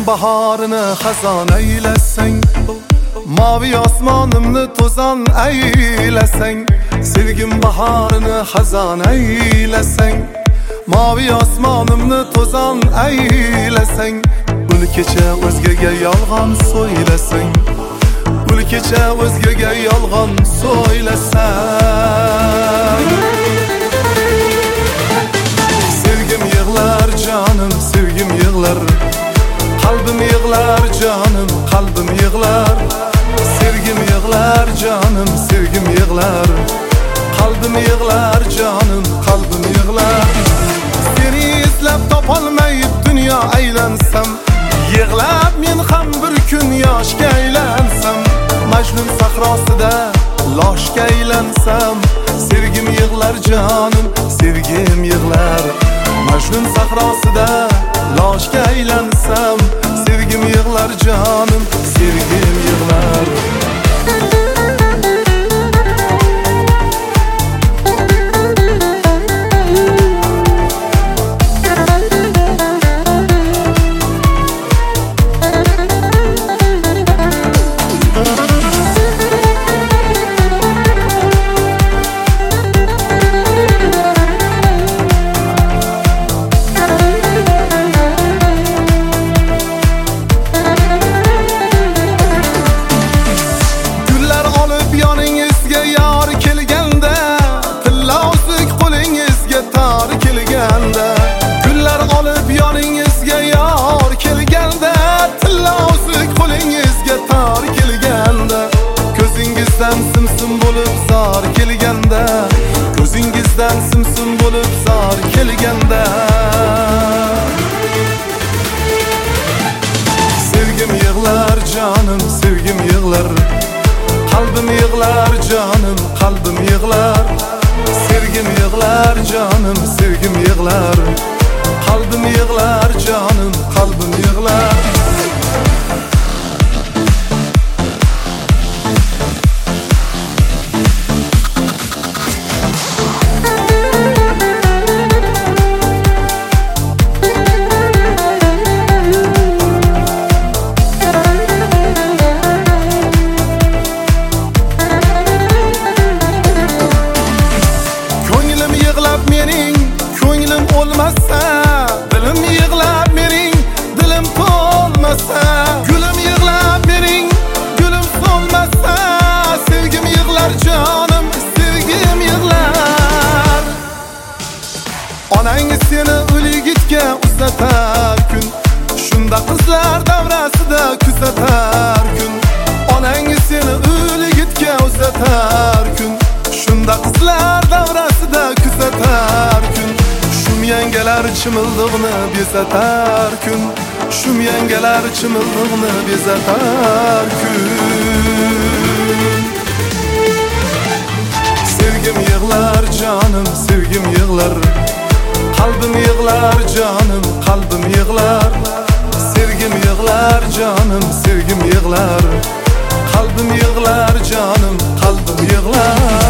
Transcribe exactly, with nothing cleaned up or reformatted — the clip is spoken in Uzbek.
baharını xazon eylasang, mavi osmonimni to'zon eylasang, sevgim baharını xazon eylasang, mavi osmonimni to'zon eylasang, ul kecha o'zgaga yolg'on so'ylasang, ul kecha o'zgaga yolg'on so'ylasang. Sevgim yig'lar canım, sevgim yig'lar, qalbim yig'lar canım, qalbim yig'lar. Sevgim yig'lar canım, sevgim yig'lar, qalbim yig'lar canım, qalbim yig'lar. Seni izlab topolmayib dunyo aylansam, yig'lab men ham bir kun yoshga aylansam, Majnun sahrosida loshga aylansam, sevgim yig'lar canım, sevgim yig'lar. Majnun sahrosida loshga aylansam, sevgim yig'lar canım, sevgim yig'lar. Gullar olib yoningizga yor kelganda, tilla o'zik qo'lingizga tor kelganda, ko'zingizdan simsim bo'lib zor kelganda, ko'zingizdan simsim bo'lib zor kelganda. Sevgim yig'lar canım, sevgim yig'lar, qalbim yig'lar canım, qalbim yig'lar. Sevgim yig'lar canım, sevgim yig'lar, qalbim yig'lar canım, qalbim yig'lar. Mening ko'nglim o'lmasa, dilim yig'lab mening dilim to'lmasa, gulim yig'lab mening gulim so'lmasa, sevgim yig'lar canım, sevgim yig'lar. Onang seni o'ligitga uzatar kun, shunda qizlar davrasida kuzatar kun. Onang seni o'ligitga uzatar kun, shunda qizlar davrasida kuzatar kun. Shum yangalar chimildiqni bezatar kun, shum yangalar chimildiqni bezatar kun. Sevgim yig'lar canım, sevgim yig'lar, qalbim yig'lar canım, qalbim yig'lar. Sevgim yig'lar canım, sevgim yig'lar, qalbim yig'lar canım, qalbim yig'lar.